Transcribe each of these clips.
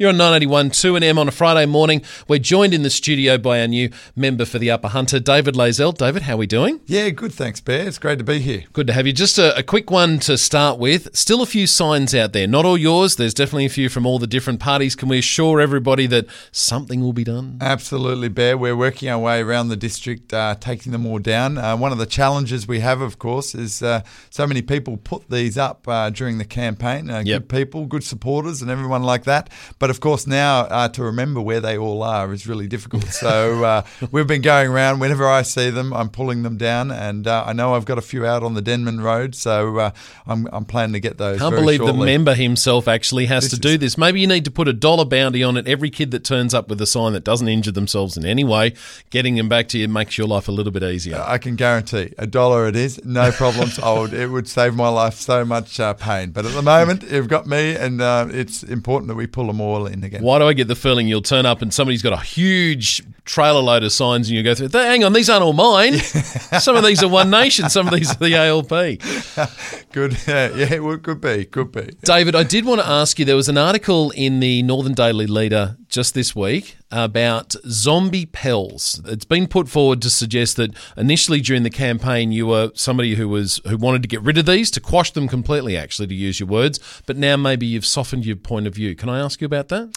You're on 981 2AM on a Friday morning. We're joined in the studio by our new member for the Upper Hunter, David Lazell. David, how are we doing? Yeah, good, thanks, Bear. It's great to be here. Good to have you. Just a quick one to start with. Still a few signs out there. Not all yours. There's definitely a few from all the different parties. Can we assure everybody that something will be done? Absolutely, Bear. We're working our way around the district, taking them all down. One of the challenges we have, of course, is so many people put these up during the campaign. Good people, good supporters and everyone like that. But of course now to remember where they all are is really difficult. So we've been going around. Whenever I see them, I'm pulling them down, and I know I've got a few out on the Denman Road, so I'm planning to get those. Can't believe shortly. The member himself actually has to do this. Maybe you need to put $1 bounty on it. Every kid that turns up with a sign that doesn't injure themselves in any way, getting them back to you makes your life a little bit easier. I can guarantee $1 it is, no problems. It would save my life so much pain. But at the moment, you've got me, and it's important that we pull them all in again. Why do I get the feeling you'll turn up and somebody's got a huge trailer load of signs and you go through, hang on, these aren't all mine. Some of these are One Nation, some of these are the ALP. Good. Yeah, well, could be. David, I did want to ask you, there was an article in the Northern Daily Leader just this week about zombie Pels. It's been put forward to suggest that initially during the campaign you were somebody who wanted to get rid of these, to quash them completely, actually, to use your words, but now maybe you've softened your point of view. Can I ask you about that?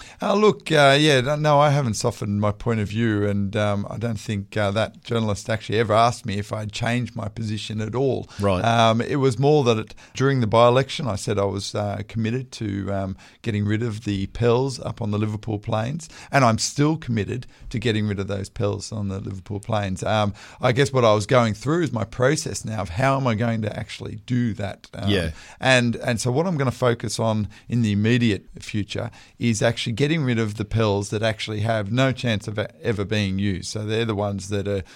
No, I haven't softened my point of view, and I don't think that journalist actually ever asked me if I'd changed my position at all. Right. It was more that during the by-election I said I was committed to getting rid of the Pels up on the Liverpool Plains, and I'm still committed to getting rid of those Pels on the Liverpool Plains. I guess what I was going through is my process now of how am I going to actually do that. And so what I'm going to focus on in the immediate future is actually getting rid of the Pels that actually have no chance of ever being used. So they're the ones that are,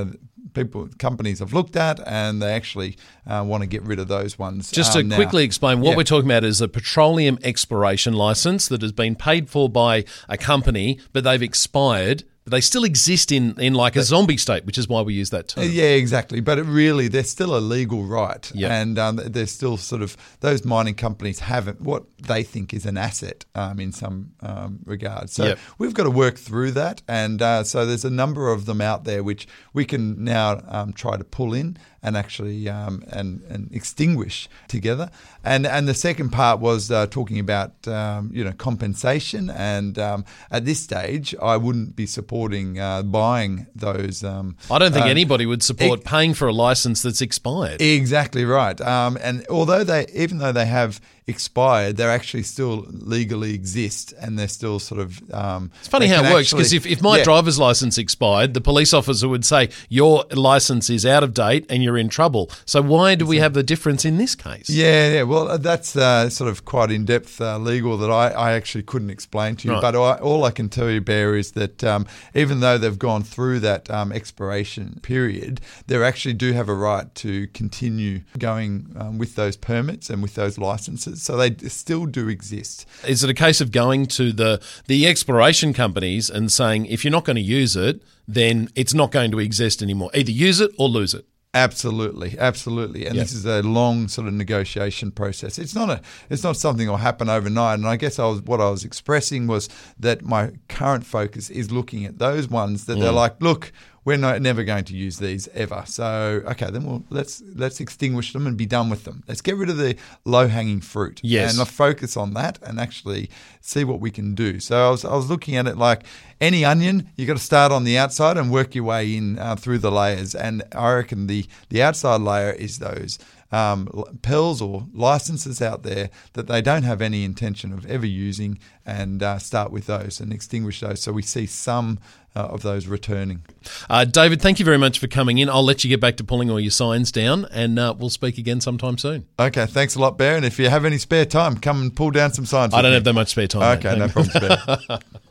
companies have looked at, and they actually want to get rid of those ones. Just to quickly explain, what we're talking about is a petroleum exploration license that has been paid for by a company, but they've expired. But they still exist in like a zombie state, which is why we use that term. Yeah, exactly. But they're still a legal right. Yep. And they're still sort of, those mining companies have what they think is an asset in some regard. So we've got to work through that. And so there's a number of them out there which we can now try to pull in and actually and extinguish together. And the second part was talking about compensation. And at this stage, I wouldn't be supporting buying those. I don't think anybody would support paying for a license that's expired. Exactly right. And even though they have expired, they actually still legally exist, and they're still sort of. It's funny how it works, because if my driver's license expired, the police officer would say your license is out of date and you're in trouble. So why do we have the difference in this case? Yeah. Well, that's sort of quite in-depth legal that I actually couldn't explain to you. Right. But all I can tell you, Bear, is that even though they've gone through that expiration period, they actually do have a right to continue going with those permits and with those licenses. So they still do exist. Is it a case of going to the exploration companies and saying, if you're not going to use it, then it's not going to exist anymore? Either use it or lose it. Absolutely. And this is a long sort of negotiation process. It's not something that will happen overnight. And I guess what I was expressing was that my current focus is looking at those ones that they're like, look, we're never going to use these ever. So, okay, then let's extinguish them and be done with them. Let's get rid of the low-hanging fruit. Yes. And I'll focus on that and actually see what we can do. So I was looking at it like any onion, you've got to start on the outside and work your way in through the layers. And I reckon the outside layer is those Pels or licenses out there that they don't have any intention of ever using, and start with those and extinguish those, so we see some of those returning. David, thank you very much for coming in. I'll let you get back to pulling all your signs down, and we'll speak again sometime soon. Okay, thanks a lot, Bear. And if you have any spare time, come and pull down some signs. I don't have that much spare time. Okay, no problem, Bear.